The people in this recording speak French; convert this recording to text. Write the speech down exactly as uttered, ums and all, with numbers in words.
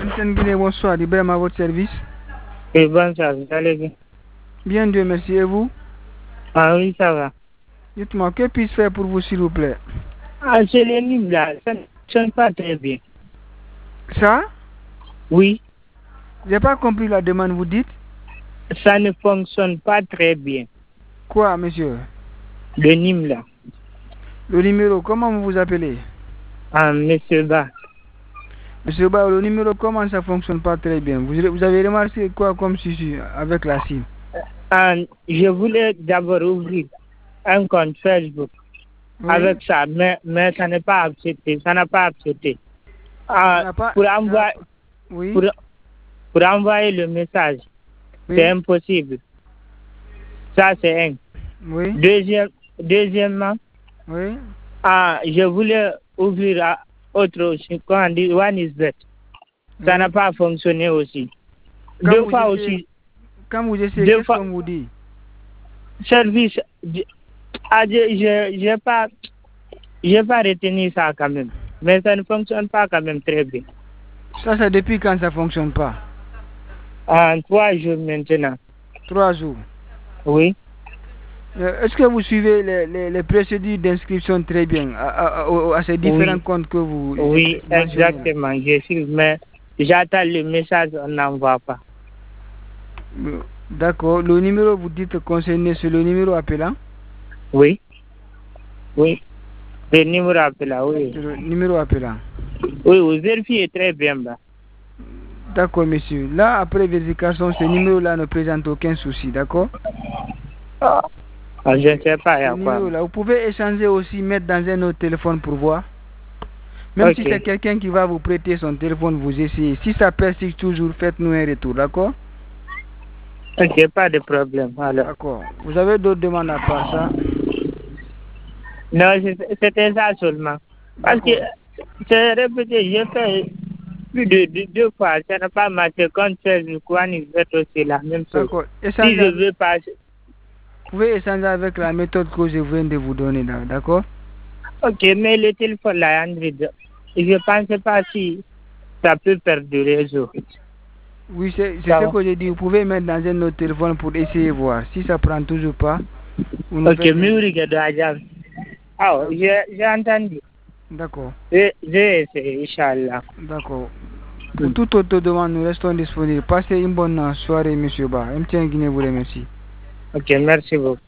M. Guinée, bonsoir. Ibrahim à votre service. Et bonsoir, vous allez bien? Bien, Dieu merci. Et vous? Ah oui, ça va. Dites-moi, que puis-je faire pour vous, s'il vous plaît? Ah, c'est les livres là, ça ne fonctionne pas très bien. Ça? Oui, J'ai pas compris la demande, vous dites? ça ne fonctionne pas très bien. Quoi, monsieur? Le Nîmes là. Le numéro, comment vous vous appelez? Ah, monsieur Ba. Monsieur Ba, le numéro, comment ça fonctionne pas très bien? Vous, vous avez remarqué quoi comme souci avec la SIM? Ah, je voulais d'abord ouvrir un compte Facebook Oui? avec ça, mais, mais ça n'est pas accepté. Ça n'a pas accepté. Ça Ah, n'a pas... pour, ça n'a envoyer, pas- Oui? pour, pour envoyer le message, Oui? c'est impossible. Ça, c'est un. Oui? Deuxième, deuxièmement, Oui? ah, je voulais ouvrir ah, autre aussi, comment on dit, One is Bet. Ça Oui? n'a pas fonctionné aussi. Quand Deux vous fois essayez, aussi, quand vous essayez, deux qu'est-ce fois, qu'on vous dit? service, je ah, je n'ai pas, j'ai pas retenu ça quand même. Mais ça ne fonctionne pas quand même très bien. Ça, c'est depuis quand ça fonctionne pas? En trois jours maintenant. Trois jours. Oui. Euh, Est-ce que vous suivez les, les, les procédures d'inscription très bien à, à, à, à ces différents Oui. comptes que vous Oui, mentionnez là? exactement. Je suis, mais j'attends le message, on n'envoie pas. Euh, D'accord. Le numéro vous dites concerné, c'est le numéro appelant? Oui. Oui. Le numéro appelé, oui. C'est le numéro appelant. Oui, vous vérifiez très bien. Bah. D'accord, monsieur. Là, après vérification, ce numéro-là ne présente aucun souci, d'accord? Ah, je ne sais pas, il y Ce a quoi. numéro-là, vous pouvez échanger aussi, mettre dans un autre téléphone pour voir. Même si Ok. c'est quelqu'un qui va vous prêter son téléphone, vous essayez. Si ça persiste toujours, faites-nous un retour, d'accord? Ok, pas de problème. Alors. D'accord. Vous avez d'autres demandes à part ça? Non, c'est- c'était ça seulement. Parce que D'accord. c'est répété, j'ai fait plus de, de deux fois, ça n'a pas marché. Quand c'est le coin, il fait aussi la même chose. D'accord. Si Échangez je avec- veux passer, Vous pouvez échanger avec la méthode que je viens de vous donner, là, d'accord? ok, mais le téléphone là, Android, je ne pense pas si ça peut perdre du réseau. Oui, c'est c'est Ça ce va. que j'ai dit. Vous pouvez mettre dans un autre téléphone pour essayer de voir. Si ça prend toujours pas, vous nous Ok, faites un... Muri Gadajab. Ah, j'ai j'ai entendu. D'accord. J'ai j'ai essayé, Inch'Allah. D'accord. Pour Hmm. toute autre demande, nous restons disponibles. Passez une bonne soirée, monsieur Ba. M T N Guinée vous remercie. Ok, merci beaucoup.